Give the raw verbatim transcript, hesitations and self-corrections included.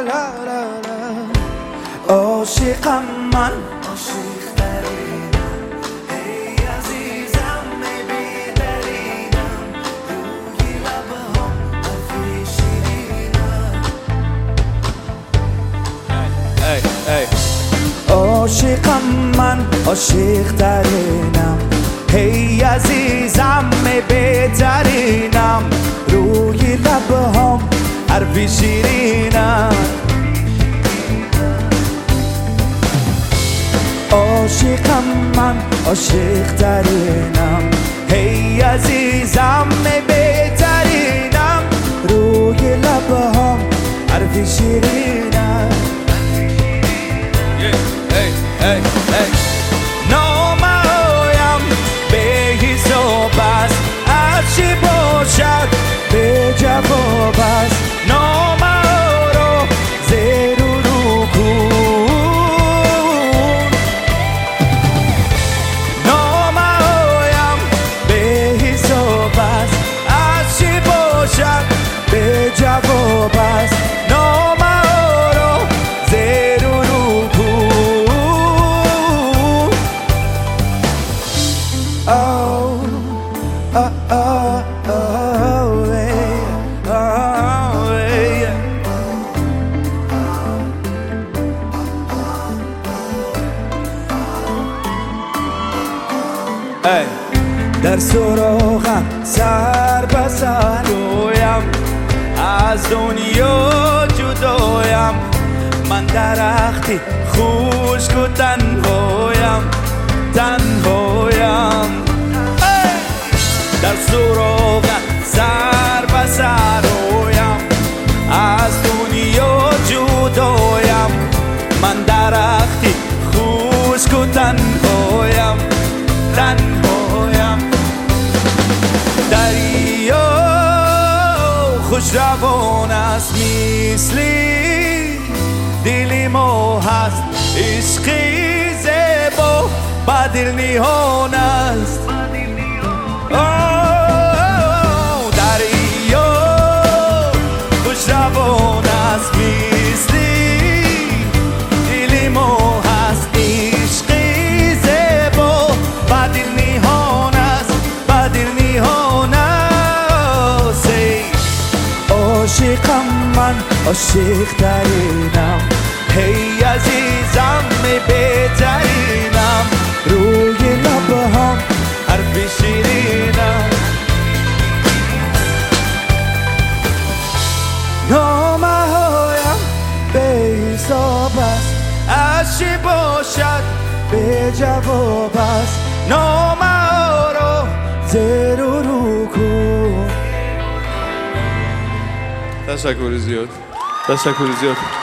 لا لا لا عاشقم من عاشق ترینم ای عزیزم میبینم روی لبهام حرفی شیرینم ای ای عاشقم من عاشق ترینم ای عزیزم بهترینم روی لبهام حرفی شیرینم عاشقم من عاشق ترینم ای عزیزم بهترینم روی لبهام حرفی شیرینم نامه‌هایم به حساب است هرچی باشد به جواب است نامه رو زیر و رو کن نامه‌هایم به حساب است هرچی باشد به جواب است نامه رو زیر و رو کن Oh, oh, oh, oh, yeah, oh, yeah. Hey. در سراغم سر به سر رویم از دنیا جدایم من درختی خشک و تنهایم تنهایم در سراغت سر به سر رویم از دنیا جدایم من درختی خشک و تنهایم تنهایم دریا خوش روان است مثلی دلی ما هست عشقی زیبا با دل نهان است جوان است مثلی دلی ما هست عشقی زیبا با دل نهان است با دل نهان است عاشقم من عاشق ترینم ای عزیزم بهترینم روی لبهام حرفی شیرینم نامه‌هایم به حساب است هرچی باشد به جواب است نامه رو زیر و رو کن. تشکر زیاد تشکر زیاد